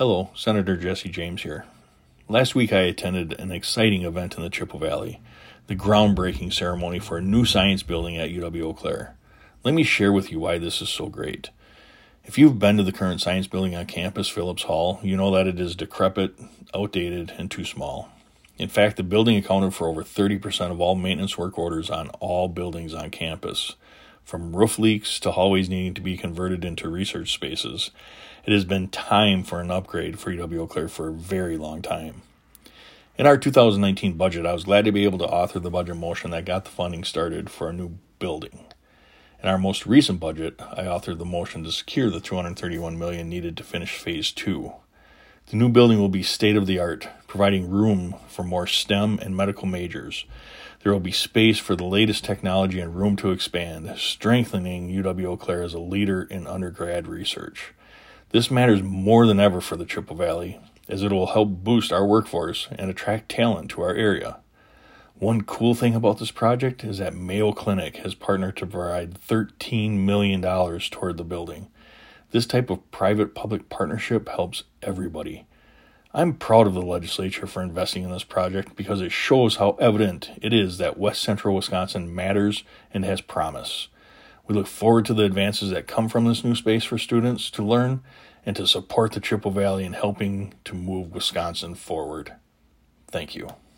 Hello, Senator Jesse James here. Last week I attended an exciting event in the Chippewa Valley, the groundbreaking ceremony for a new science building at UW-Eau Claire. Let me share with you why this is so great. If you've been to the current science building on campus, Phillips Hall, you know that it is decrepit, outdated, and too small. In fact, the building accounted for over 30% of all maintenance work orders on all buildings on campus. From roof leaks to hallways needing to be converted into research spaces, it has been time for an upgrade for UW-Eau Claire for a very long time. In our 2019 budget, I was glad to be able to author the budget motion that got the funding started for a new building. In our most recent budget, I authored the motion to secure the $231 million needed to finish Phase 2. The new building will be state-of-the-art, providing room for more STEM and medical majors. There will be space for the latest technology and room to expand, strengthening UW-Eau Claire as a leader in undergrad research. This matters more than ever for the Chippewa Valley, as it will help boost our workforce and attract talent to our area. One cool thing about this project is that Mayo Clinic has partnered to provide $13 million toward the building. This type of private-public partnership helps everybody. I'm proud of the legislature for investing in this project because it shows how evident it is that West Central Wisconsin matters and has promise. We look forward to the advances that come from this new space for students to learn and to support the Chippewa Valley in helping to move Wisconsin forward. Thank you.